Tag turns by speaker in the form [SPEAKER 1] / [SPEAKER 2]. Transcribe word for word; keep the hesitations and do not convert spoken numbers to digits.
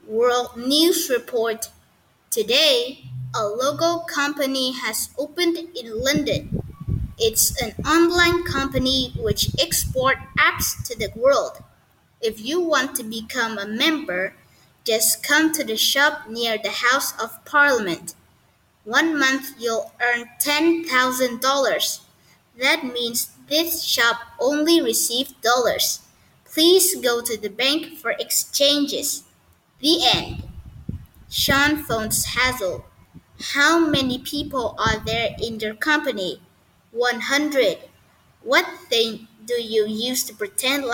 [SPEAKER 1] World News Report. Today, a logo company has opened in London. It's an online company which export apps to the world. If you want to become a member, just come to the shop near the House of Parliament. One month you'll earn ten thousand dollars. That means this shop only receives dollars. Please go to the bank for exchanges. The end. Sean phones Hazel. How many people are there in your company? one hundred. What thing do you use to pretend